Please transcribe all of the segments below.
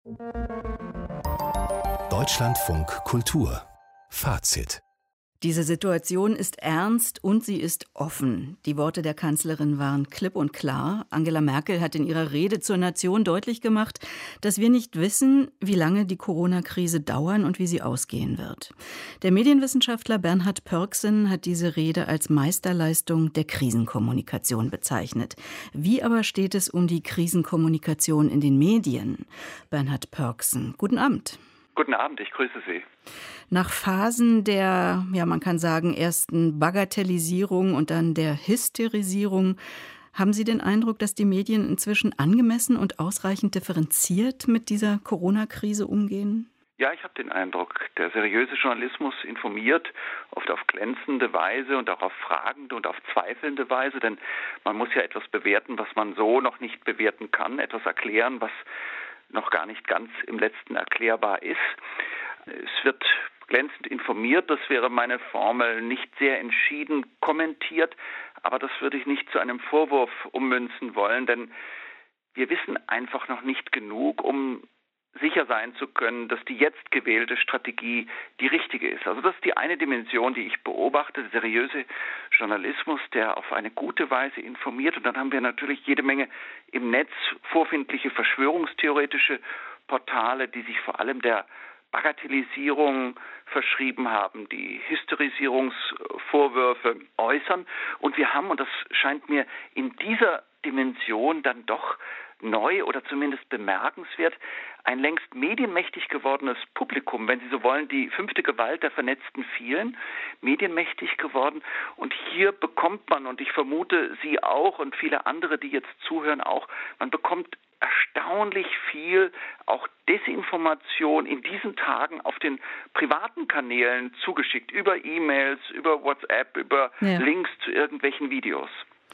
Deutschlandfunk Kultur Fazit. Diese Situation ist ernst und sie ist offen. Die Worte der Kanzlerin waren klipp und klar. Angela Merkel hat in ihrer Rede zur Nation deutlich gemacht, dass wir nicht wissen, wie lange die Corona-Krise dauern und wie sie ausgehen wird. Der Medienwissenschaftler Bernhard Pörksen hat diese Rede als Meisterleistung der Krisenkommunikation bezeichnet. Wie aber steht es um die Krisenkommunikation in den Medien? Bernhard Pörksen, guten Abend. Guten Abend, ich grüße Sie. Nach Phasen der, man kann sagen, ersten Bagatellisierung und dann der Hysterisierung, haben Sie den Eindruck, dass die Medien inzwischen angemessen und ausreichend differenziert mit dieser Corona-Krise umgehen? Ja, ich habe den Eindruck, der seriöse Journalismus informiert, oft auf glänzende Weise und auch auf fragende und auf zweifelnde Weise, denn man muss ja etwas bewerten, was man so noch nicht bewerten kann, etwas erklären, was noch gar nicht ganz im Letzten erklärbar ist. Es wird glänzend informiert, das wäre meine Formel, nicht sehr entschieden kommentiert, aber das würde ich nicht zu einem Vorwurf ummünzen wollen, denn wir wissen einfach noch nicht genug, um sicher sein zu können, dass die jetzt gewählte Strategie die richtige ist. Also das ist die eine Dimension, die ich beobachte, der seriöse Journalismus, der auf eine gute Weise informiert. Und dann haben wir natürlich jede Menge im Netz vorfindliche verschwörungstheoretische Portale, die sich vor allem der Bagatellisierung verschrieben haben, die Hysterisierungsvorwürfe äußern. Und wir haben, und das scheint mir in dieser Dimension dann doch neu oder zumindest bemerkenswert, ein längst medienmächtig gewordenes Publikum, wenn Sie so wollen, die fünfte Gewalt der vernetzten Vielen, medienmächtig geworden. Und hier bekommt man, und ich vermute Sie auch und viele andere, die jetzt zuhören auch, man bekommt erstaunlich viel auch Desinformation in diesen Tagen auf den privaten Kanälen zugeschickt, über E-Mails, über WhatsApp, über Links zu irgendwelchen Videos.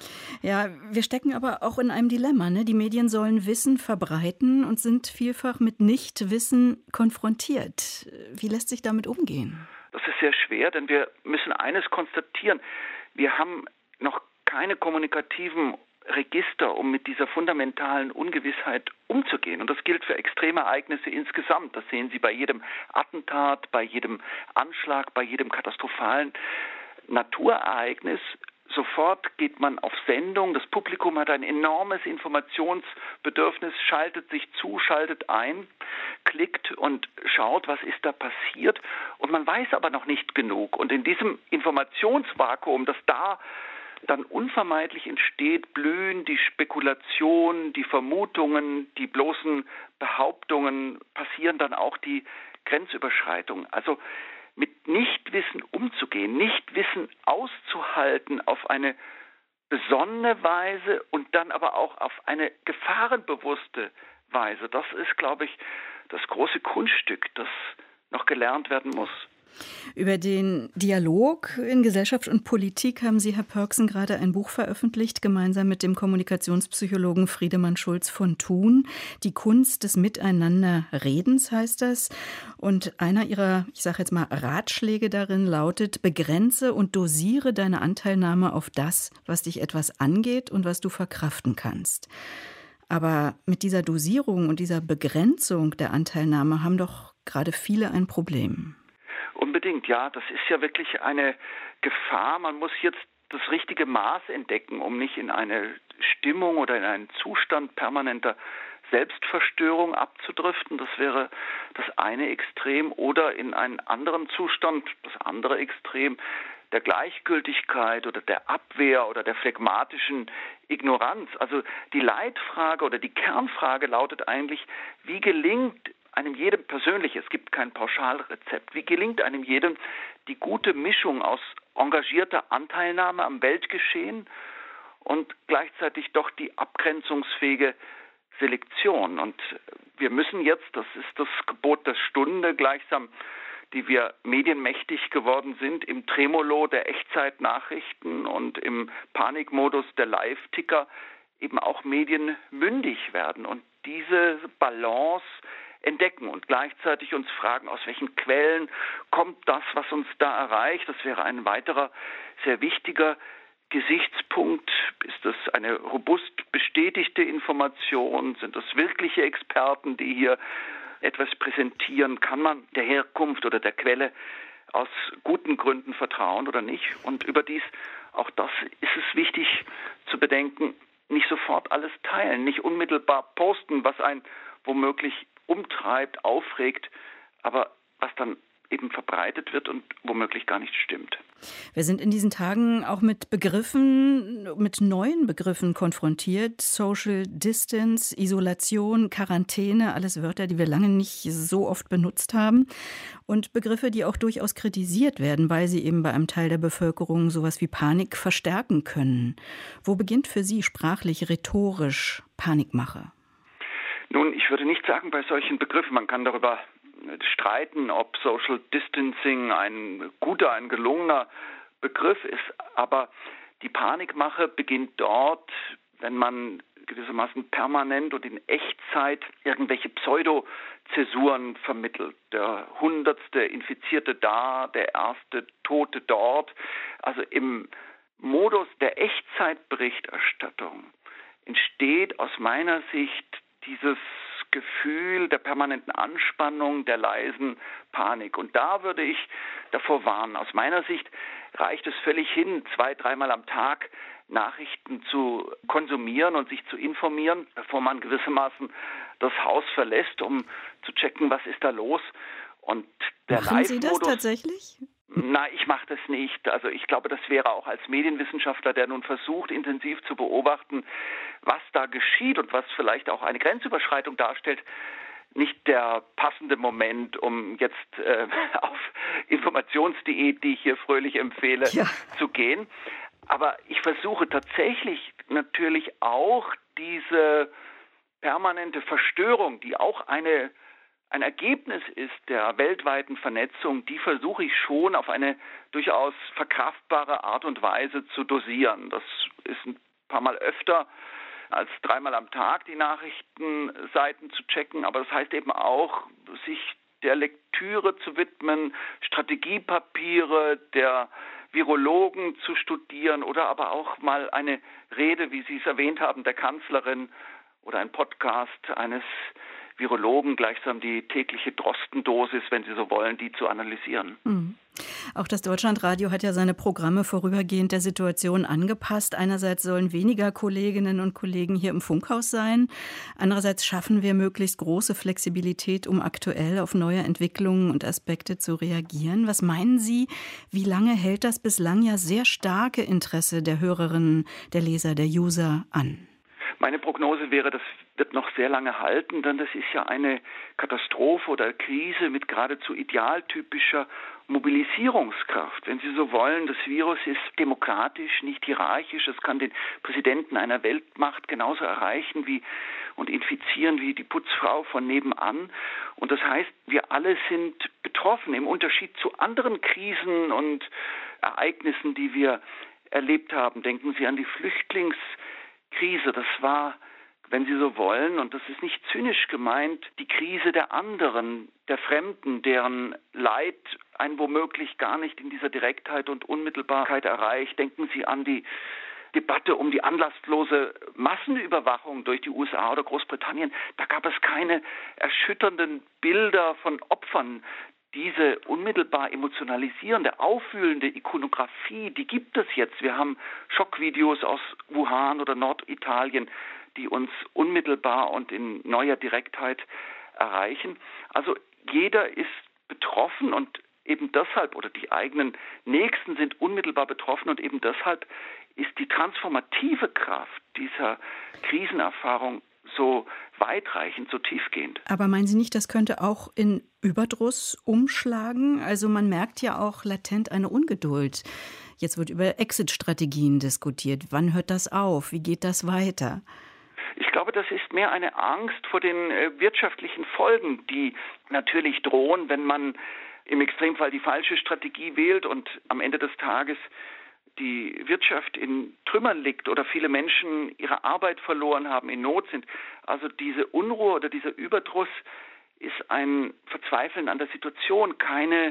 Ja, wir stecken aber auch in einem Dilemma, ne? Die Medien sollen Wissen verbreiten und sind vielfach mit Nichtwissen konfrontiert. Wie lässt sich damit umgehen? Das ist sehr schwer, denn wir müssen eines konstatieren. Wir haben noch keine kommunikativen Register, um mit dieser fundamentalen Ungewissheit umzugehen. Und das gilt für Extremereignisse insgesamt. Das sehen Sie bei jedem Attentat, bei jedem Anschlag, bei jedem katastrophalen Naturereignis. Sofort geht man auf Sendung, das Publikum hat ein enormes Informationsbedürfnis, schaltet sich zu, schaltet ein, klickt und schaut, was ist da passiert. Und man weiß aber noch nicht genug. Und in diesem Informationsvakuum, das da dann unvermeidlich entsteht, blühen die Spekulationen, die Vermutungen, die bloßen Behauptungen, passieren dann auch die Grenzüberschreitungen. Also mit Nichtwissen umzugehen, Nichtwissen auszuhalten auf eine besonnene Weise und dann aber auch auf eine gefahrenbewusste Weise. Das ist, glaube ich, das große Kunststück, das noch gelernt werden muss. Über den Dialog in Gesellschaft und Politik haben Sie, Herr Pörksen, gerade ein Buch veröffentlicht, gemeinsam mit dem Kommunikationspsychologen Friedemann Schulz von Thun. Die Kunst des Miteinanderredens heißt das. Und einer Ihrer, ich sage jetzt mal, Ratschläge darin lautet: Begrenze und dosiere deine Anteilnahme auf das, was dich etwas angeht und was du verkraften kannst. Aber mit dieser Dosierung und dieser Begrenzung der Anteilnahme haben doch gerade viele ein Problem. Unbedingt, ja. Das ist ja wirklich eine Gefahr. Man muss jetzt das richtige Maß entdecken, um nicht in eine Stimmung oder in einen Zustand permanenter Selbstverstörung abzudriften. Das wäre das eine Extrem. Oder in einen anderen Zustand, das andere Extrem, der Gleichgültigkeit oder der Abwehr oder der phlegmatischen Ignoranz. Also die Leitfrage oder die Kernfrage lautet eigentlich, wie gelingt einem jedem persönlich, es gibt kein Pauschalrezept, wie gelingt einem jedem die gute Mischung aus engagierter Anteilnahme am Weltgeschehen und gleichzeitig doch die abgrenzungsfähige Selektion. Und wir müssen jetzt, das ist das Gebot der Stunde, gleichsam, die wir medienmächtig geworden sind, im Tremolo der Echtzeitnachrichten und im Panikmodus der Live-Ticker eben auch medienmündig werden und diese Balance entdecken und gleichzeitig uns fragen, aus welchen Quellen kommt das, was uns da erreicht. Das wäre ein weiterer sehr wichtiger Gesichtspunkt. Ist das eine robust bestätigte Information? Sind das wirkliche Experten, die hier etwas präsentieren? Kann man der Herkunft oder der Quelle aus guten Gründen vertrauen oder nicht? Und überdies, auch das ist es wichtig zu bedenken, nicht sofort alles teilen, nicht unmittelbar posten, was einen womöglich umtreibt, aufregt, aber was dann eben verbreitet wird und womöglich gar nicht stimmt. Wir sind in diesen Tagen auch mit neuen Begriffen konfrontiert. Social Distance, Isolation, Quarantäne, alles Wörter, die wir lange nicht so oft benutzt haben. Und Begriffe, die auch durchaus kritisiert werden, weil sie eben bei einem Teil der Bevölkerung sowas wie Panik verstärken können. Wo beginnt für Sie sprachlich, rhetorisch Panikmache? Nun, ich würde nicht sagen, bei solchen Begriffen, man kann darüber streiten, ob Social Distancing ein guter, ein gelungener Begriff ist. Aber die Panikmache beginnt dort, wenn man gewissermaßen permanent und in Echtzeit irgendwelche Pseudo-Zäsuren vermittelt. Der 100. Infizierte da, der erste Tote dort. Also im Modus der Echtzeitberichterstattung entsteht aus meiner Sicht dieses Gefühl der permanenten Anspannung, der leisen Panik. Und da würde ich davor warnen. Aus meiner Sicht reicht es völlig hin, 2-3 Mal am Tag Nachrichten zu konsumieren und sich zu informieren, bevor man gewissermaßen das Haus verlässt, um zu checken, was ist da los. Und der Machen Sie das tatsächlich? Na, ich mache das nicht. Also ich glaube, das wäre auch als Medienwissenschaftler, der nun versucht, intensiv zu beobachten, was da geschieht und was vielleicht auch eine Grenzüberschreitung darstellt, nicht der passende Moment, um jetzt auf Informationsdiät, die ich hier fröhlich empfehle, zu gehen. Aber ich versuche tatsächlich natürlich auch diese permanente Verstörung, die auch ein Ergebnis ist der weltweiten Vernetzung, die versuche ich schon auf eine durchaus verkraftbare Art und Weise zu dosieren. Das ist ein paar Mal öfter als 3 Mal am Tag die Nachrichtenseiten zu checken, aber das heißt eben auch, sich der Lektüre zu widmen, Strategiepapiere der Virologen zu studieren oder aber auch mal eine Rede, wie Sie es erwähnt haben, der Kanzlerin oder ein Podcast eines Virologen, gleichsam die tägliche Drostendosis, wenn Sie so wollen, die zu analysieren. Auch das Deutschlandradio hat ja seine Programme vorübergehend der Situation angepasst. Einerseits sollen weniger Kolleginnen und Kollegen hier im Funkhaus sein. Andererseits schaffen wir möglichst große Flexibilität, um aktuell auf neue Entwicklungen und Aspekte zu reagieren. Was meinen Sie, wie lange hält das bislang ja sehr starke Interesse der Hörerinnen, der Leser, der User an? Meine Prognose wäre, das wird noch sehr lange halten, denn das ist ja eine Katastrophe oder Krise mit geradezu idealtypischer Mobilisierungskraft. Wenn Sie so wollen, das Virus ist demokratisch, nicht hierarchisch. Es kann den Präsidenten einer Weltmacht genauso erreichen und infizieren wie die Putzfrau von nebenan. Und das heißt, wir alle sind betroffen, im Unterschied zu anderen Krisen und Ereignissen, die wir erlebt haben. Denken Sie an die Flüchtlingskrise. Das war, wenn Sie so wollen, und das ist nicht zynisch gemeint, die Krise der anderen, der Fremden, deren Leid einen womöglich gar nicht in dieser Direktheit und Unmittelbarkeit erreicht. Denken Sie an die Debatte um die anlasslose Massenüberwachung durch die USA oder Großbritannien. Da gab es keine erschütternden Bilder von Opfern. Diese unmittelbar emotionalisierende, aufwühlende Ikonografie, die gibt es jetzt. Wir haben Schockvideos aus Wuhan oder Norditalien, die uns unmittelbar und in neuer Direktheit erreichen. Also jeder ist betroffen und eben deshalb, oder die eigenen Nächsten sind unmittelbar betroffen und eben deshalb ist die transformative Kraft dieser Krisenerfahrung so weitreichend, so tiefgehend. Aber meinen Sie nicht, das könnte auch in Überdruss umschlagen? Also man merkt ja auch latent eine Ungeduld. Jetzt wird über Exit-Strategien diskutiert. Wann hört das auf? Wie geht das weiter? Ich glaube, das ist mehr eine Angst vor den wirtschaftlichen Folgen, die natürlich drohen, wenn man im Extremfall die falsche Strategie wählt und am Ende des Tages die Wirtschaft in Trümmern liegt oder viele Menschen ihre Arbeit verloren haben, in Not sind. Also diese Unruhe oder dieser Überdruss ist ein Verzweifeln an der Situation, keine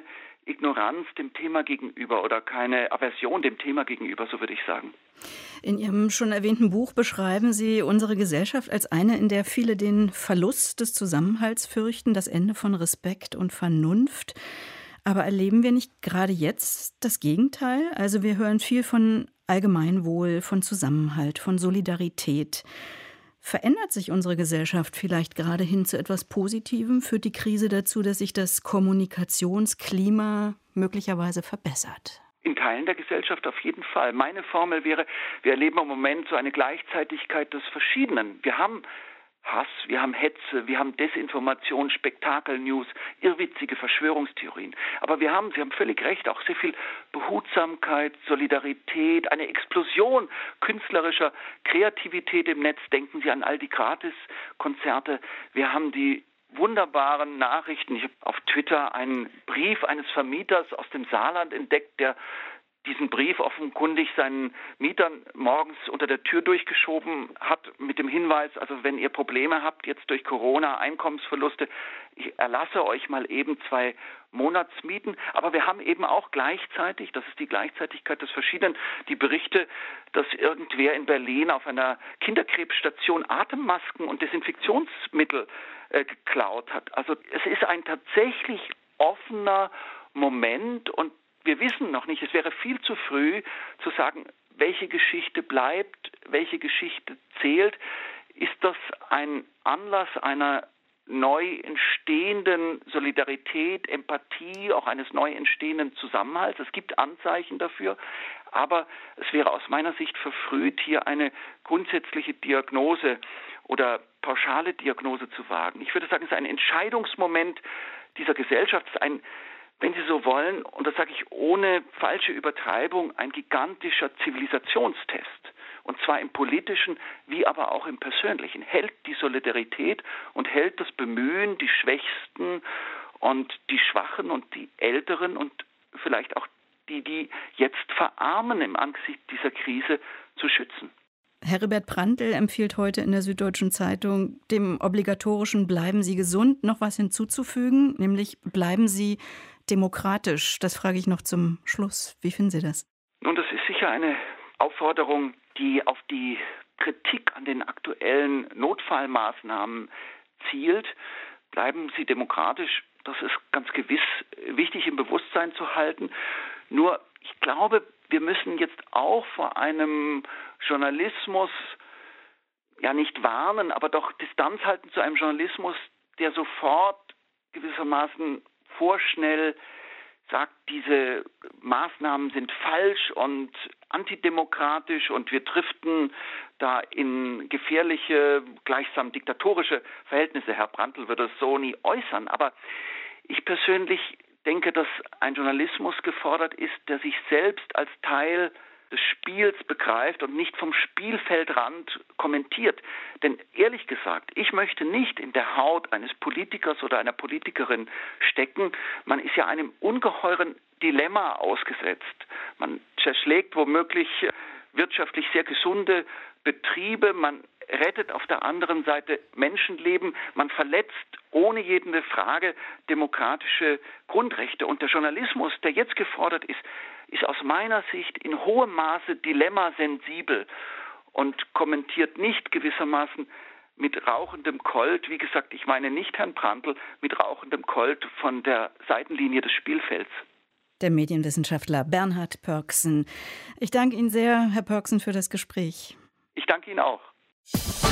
Ignoranz dem Thema gegenüber oder keine Aversion dem Thema gegenüber, so würde ich sagen. In Ihrem schon erwähnten Buch beschreiben Sie unsere Gesellschaft als eine, in der viele den Verlust des Zusammenhalts fürchten, das Ende von Respekt und Vernunft. Aber erleben wir nicht gerade jetzt das Gegenteil? Also wir hören viel von Allgemeinwohl, von Zusammenhalt, von Solidarität. Verändert sich unsere Gesellschaft vielleicht gerade hin zu etwas Positivem? Führt die Krise dazu, dass sich das Kommunikationsklima möglicherweise verbessert? In Teilen der Gesellschaft auf jeden Fall. Meine Formel wäre, wir erleben im Moment so eine Gleichzeitigkeit des Verschiedenen. Wir haben Hass, wir haben Hetze, wir haben Desinformation, Spektakel-News, irrwitzige Verschwörungstheorien. Aber wir haben, Sie haben völlig recht, auch sehr viel Behutsamkeit, Solidarität, eine Explosion künstlerischer Kreativität im Netz. Denken Sie an all die Gratiskonzerte. Wir haben die wunderbaren Nachrichten. Ich habe auf Twitter einen Brief eines Vermieters aus dem Saarland entdeckt, der diesen Brief offenkundig seinen Mietern morgens unter der Tür durchgeschoben hat mit dem Hinweis, also wenn ihr Probleme habt jetzt durch Corona, Einkommensverluste, ich erlasse euch mal eben 2 Monatsmieten. Aber wir haben eben auch gleichzeitig, das ist die Gleichzeitigkeit des Verschiedenen, die Berichte, dass irgendwer in Berlin auf einer Kinderkrebsstation Atemmasken und Desinfektionsmittel geklaut hat. Also es ist ein tatsächlich offener Moment und wir wissen noch nicht, es wäre viel zu früh zu sagen, welche Geschichte bleibt, welche Geschichte zählt. Ist das ein Anlass einer neu entstehenden Solidarität, Empathie, auch eines neu entstehenden Zusammenhalts? Es gibt Anzeichen dafür, aber es wäre aus meiner Sicht verfrüht, hier eine grundsätzliche Diagnose oder pauschale Diagnose zu wagen. Ich würde sagen, es ist ein Entscheidungsmoment dieser Gesellschaft, es ist ein, wenn Sie so wollen, und das sage ich ohne falsche Übertreibung, ein gigantischer Zivilisationstest. Und zwar im politischen wie aber auch im persönlichen. Hält die Solidarität und hält das Bemühen, die Schwächsten und die Schwachen und die Älteren und vielleicht auch die jetzt verarmen im Angesicht dieser Krise zu schützen. Heribert Prantl empfiehlt heute in der Süddeutschen Zeitung, dem obligatorischen Bleiben Sie gesund noch was hinzuzufügen, nämlich bleiben Sie demokratisch. Das frage ich noch zum Schluss. Wie finden Sie das? Nun, das ist sicher eine Aufforderung, die auf die Kritik an den aktuellen Notfallmaßnahmen zielt. Bleiben Sie demokratisch. Das ist ganz gewiss wichtig im Bewusstsein zu halten. Nur, ich glaube, wir müssen jetzt auch vor einem Journalismus, ja nicht warnen, aber doch Distanz halten zu einem Journalismus, der sofort gewissermaßen vorschnell sagt, diese Maßnahmen sind falsch und antidemokratisch und wir driften da in gefährliche, gleichsam diktatorische Verhältnisse. Herr Prantl würde es so nie äußern, aber ich persönlich denke, dass ein Journalismus gefordert ist, der sich selbst als Teil des Spiels begreift und nicht vom Spielfeldrand kommentiert. Denn ehrlich gesagt, ich möchte nicht in der Haut eines Politikers oder einer Politikerin stecken. Man ist ja einem ungeheuren Dilemma ausgesetzt. Man zerschlägt womöglich wirtschaftlich sehr gesunde Betriebe, man rettet auf der anderen Seite Menschenleben, man verletzt ohne jede Frage demokratische Grundrechte. Und der Journalismus, der jetzt gefordert ist aus meiner Sicht in hohem Maße dilemmasensibel und kommentiert nicht gewissermaßen mit rauchendem Colt, wie gesagt, ich meine nicht Herrn Prantl, mit rauchendem Colt von der Seitenlinie des Spielfelds. Der Medienwissenschaftler Bernhard Pörksen. Ich danke Ihnen sehr, Herr Pörksen, für das Gespräch. Ich danke Ihnen auch.